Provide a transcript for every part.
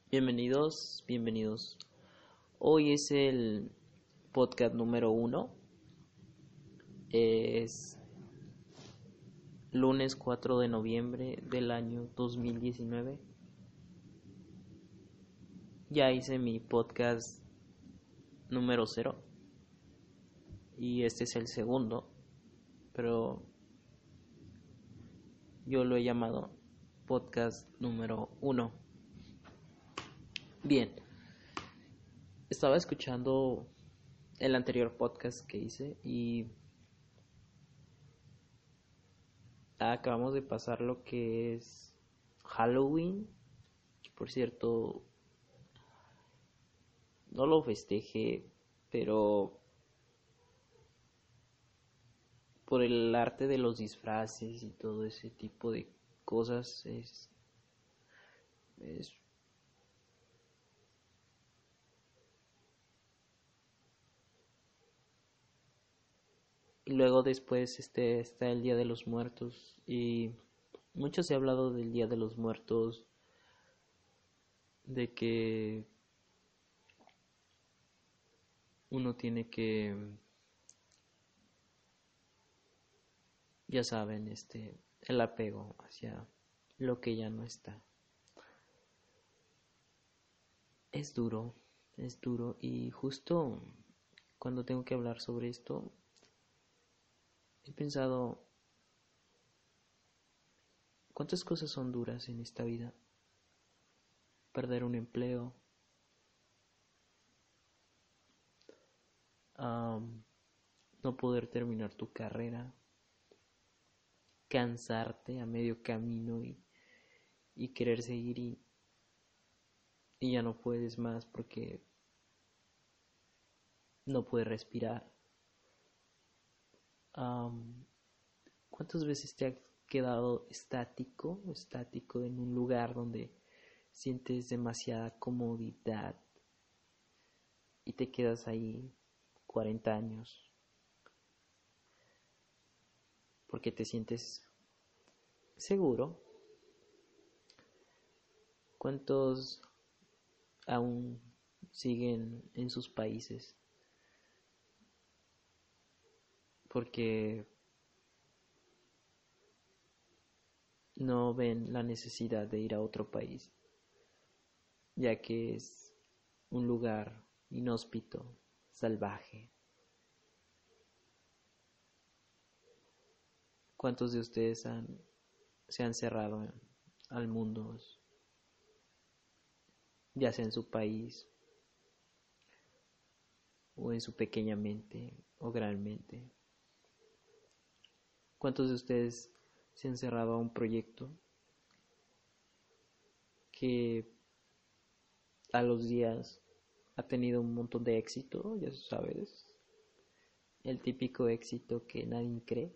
Bienvenidos. Hoy es el podcast número 1. Es lunes 4 de noviembre del año 2019. Ya hice mi podcast número 0 y este es el segundo, pero yo lo he llamado podcast número 1. Bien, estaba escuchando el anterior podcast que hice y acabamos de pasar lo que es Halloween. Por cierto, no lo festejé, pero por el arte de los disfraces y todo ese tipo de cosas es y luego después está el Día de los Muertos y mucho se ha hablado del Día de los Muertos, de que uno tiene que, ya saben, el apego hacia lo que ya no está. Es duro, y justo cuando tengo que hablar sobre esto he pensado cuántas cosas son duras en esta vida. Perder un empleo, no poder terminar tu carrera, cansarte a medio camino y querer seguir y ya no puedes más porque no puedes respirar. ¿Cuántas veces te has quedado estático en un lugar donde sientes demasiada comodidad y te quedas ahí 40 años porque te sientes seguro? ¿Cuántos aún siguen en sus países porque no ven la necesidad de ir a otro país, ya que es un lugar inhóspito, salvaje? ¿Cuántos de ustedes se han cerrado al mundo, ya sea en su país o en su pequeña mente o gran mente? ¿Cuántos de ustedes se han cerrado a un proyecto que a los días ha tenido un montón de éxito? Ya sabes, el típico éxito que nadie cree.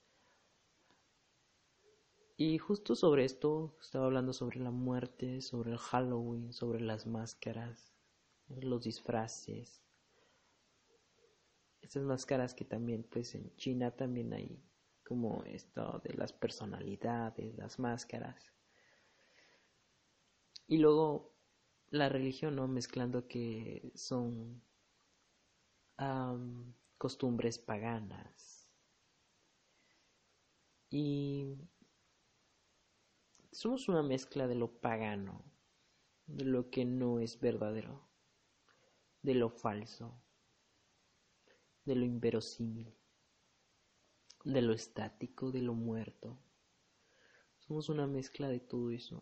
Y justo sobre esto estaba hablando, sobre la muerte, sobre el Halloween, sobre las máscaras, los disfraces. Estas máscaras que también, pues en China también hay como esto de las personalidades, las máscaras. Y luego la religión, ¿no? Mezclando que son costumbres paganas. Y somos una mezcla de lo pagano, de lo que no es verdadero, de lo falso, de lo inverosímil, de lo estático, de lo muerto. Somos una mezcla de todo eso.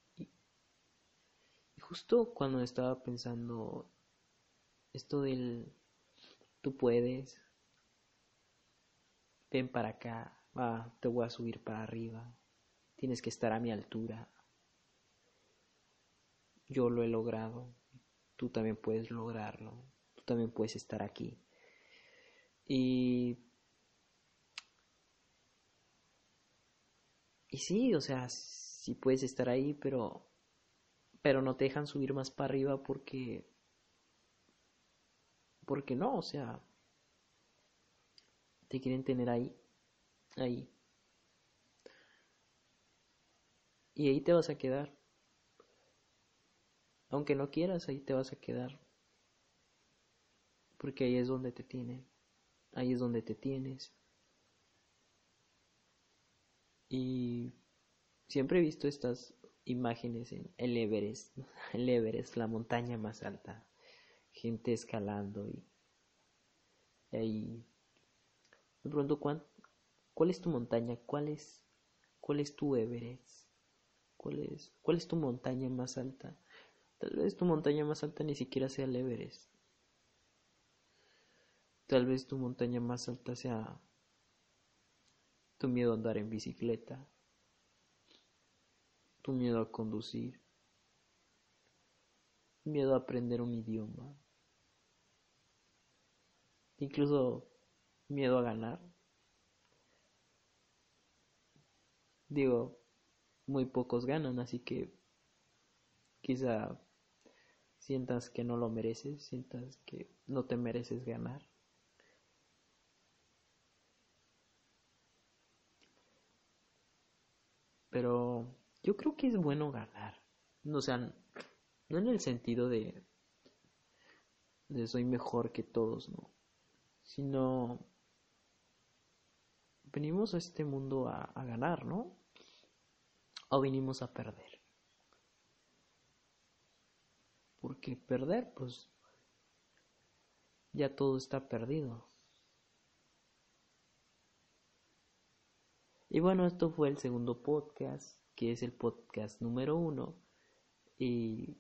Y justo cuando estaba pensando esto del tú puedes, ven para acá, te voy a subir para arriba, tienes que estar a mi altura, yo lo he logrado, tú también puedes lograrlo, tú también puedes estar aquí. Y sí, o sea, sí puedes estar ahí, pero no te dejan subir más para arriba porque no, o sea, te quieren tener ahí, y ahí te vas a quedar. Aunque no quieras, ahí te vas a quedar. Porque ahí es donde te tienen. Ahí es donde te tienes. Y siempre he visto estas imágenes en el Everest. El Everest, la montaña más alta. Gente escalando y ahí me pregunto cuál es tu montaña, cuál es tu Everest, cuál es tu montaña más alta. Tal vez tu montaña más alta ni siquiera sea el Everest. Tal vez tu montaña más alta sea tu miedo a andar en bicicleta, tu miedo a conducir, miedo a aprender un idioma, incluso miedo a ganar. Digo, muy pocos ganan, así que quizá sientas que no lo mereces, sientas que no te mereces ganar. Pero yo creo que es bueno ganar. O sea, no en el sentido de soy mejor que todos, no. Sino venimos a este mundo a ganar, ¿no? O venimos a perder. Porque perder, pues ya todo está perdido. Y bueno, esto fue el segundo podcast, que es el podcast número 1. Y,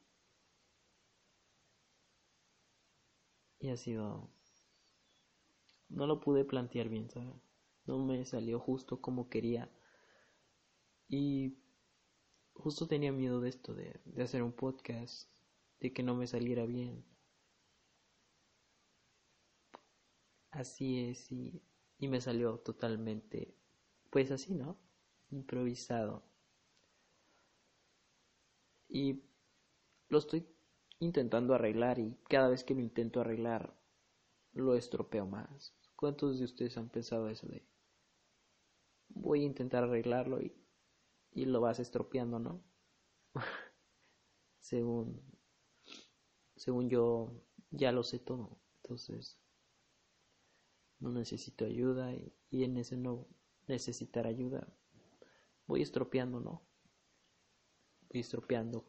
y ha sido... No lo pude plantear bien, ¿sabes? No me salió justo como quería. Y justo tenía miedo de esto, de hacer un podcast, de que no me saliera bien. Así es, y me salió totalmente, pues así, ¿no? Improvisado. Y lo estoy intentando arreglar y cada vez que lo intento arreglar, lo estropeo más. ¿Cuántos de ustedes han pensado eso de voy a intentar arreglarlo y lo vas estropeando, ¿no? Según, según yo ya lo sé todo, entonces no necesito ayuda y en ese no necesitar ayuda voy estropeando, ¿no? Voy estropeando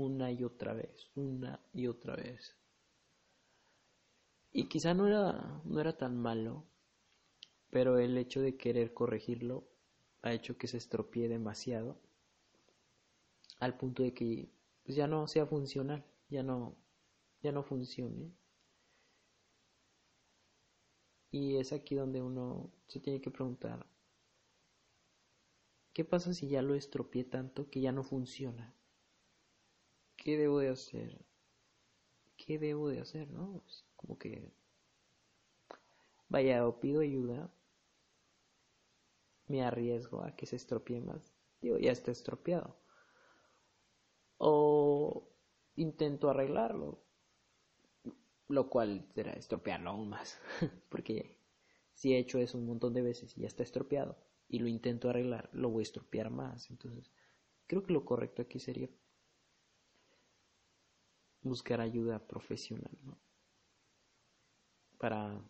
una y otra vez. Y quizá no era tan malo, pero el hecho de querer corregirlo ha hecho que se estropee demasiado, al punto de que pues, ya no sea funcional, ya no funcione. Y es aquí donde uno se tiene que preguntar, ¿qué pasa si ya lo estropeé tanto que ya no funciona? ¿Qué debo de hacer? ¿Qué debo de hacer, no? Pues, como que, vaya, o pido ayuda, me arriesgo a que se estropee más. Digo, ya está estropeado. O intento arreglarlo, lo cual será estropearlo aún más. Porque si he hecho eso un montón de veces y ya está estropeado y lo intento arreglar, lo voy a estropear más. Entonces, creo que lo correcto aquí sería buscar ayuda profesional, ¿no? Para,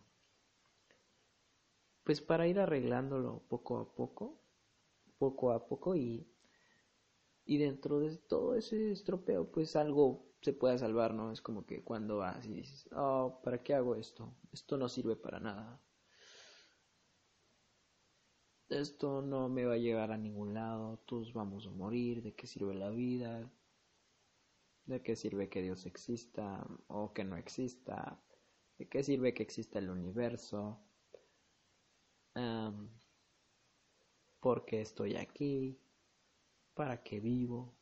pues para ir arreglándolo poco a poco y dentro de todo ese estropeo, pues algo se pueda salvar, ¿no? Es como que cuando vas y dices, oh, ¿para qué hago esto? Esto no sirve para nada. Esto no me va a llevar a ningún lado, todos vamos a morir, ¿de qué sirve la vida? ¿De qué sirve que Dios exista o que no exista? ¿De qué sirve que exista el universo? Um, ¿Por qué estoy aquí? ¿Para qué vivo?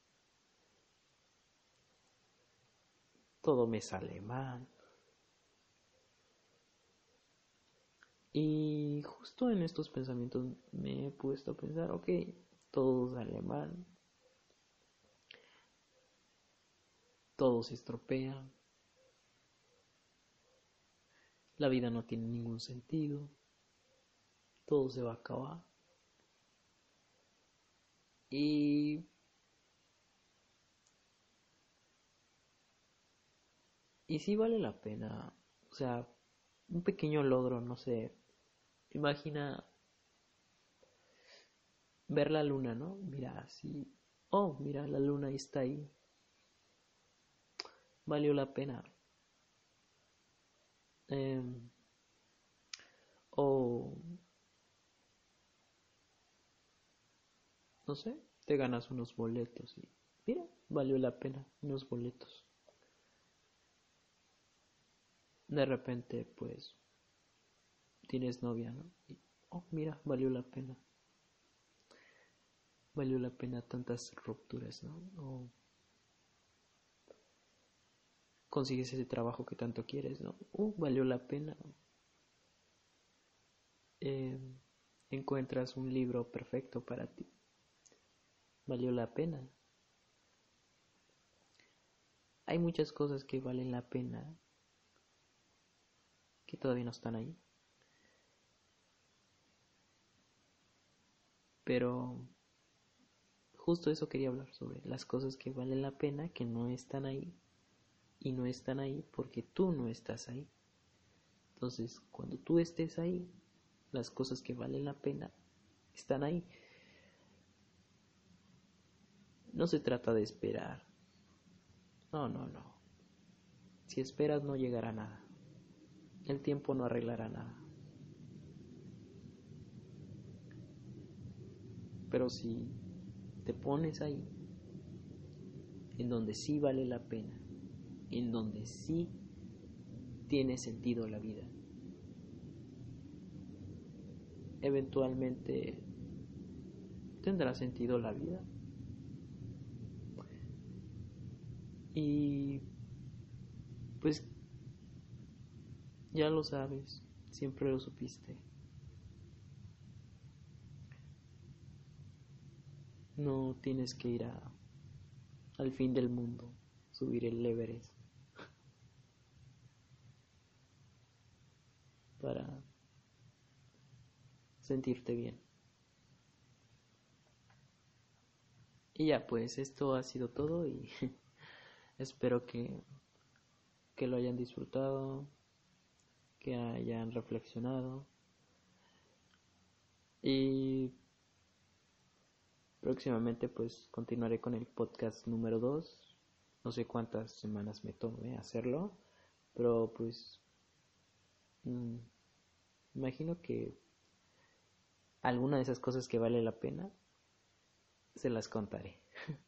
Todo me sale mal. Y justo en estos pensamientos me he puesto a pensar, ok, todo sale mal, todo se estropea, la vida no tiene ningún sentido, todo se va a acabar. Y Y sí vale la pena, o sea, un pequeño logro, no sé, imagina ver la luna, ¿no? Mira, así, oh, mira, la luna está ahí, valió la pena. Em, o, no sé, te ganas unos boletos y, mira, valió la pena, unos boletos. De repente, pues, tienes novia, ¿no? Y, oh, mira, valió la pena tantas rupturas, ¿no? O consigues ese trabajo que tanto quieres, ¿no? Valió la pena. Eh, encuentras un libro perfecto para ti, valió la pena. Hay muchas cosas que valen la pena que todavía no están ahí, pero justo eso quería hablar sobre las cosas que valen la pena que no están ahí y no están ahí porque tú no estás ahí. Entonces, cuando tú estés ahí, las cosas que valen la pena están ahí. No se trata de esperar. No, no, no. Si esperas no llegará a nada. El tiempo no arreglará nada. Pero si te pones ahí, en donde sí vale la pena, en donde sí tiene sentido la vida, eventualmente tendrá sentido la vida. Y pues ya lo sabes, siempre lo supiste. No tienes que ir al fin del mundo, subir el Everest para sentirte bien. Y ya pues esto ha sido todo y espero que lo hayan disfrutado, que hayan reflexionado y próximamente pues continuaré con el podcast número 2. No sé cuántas semanas me tome hacerlo, pero pues mmm, imagino que alguna de esas cosas que vale la pena se las contaré.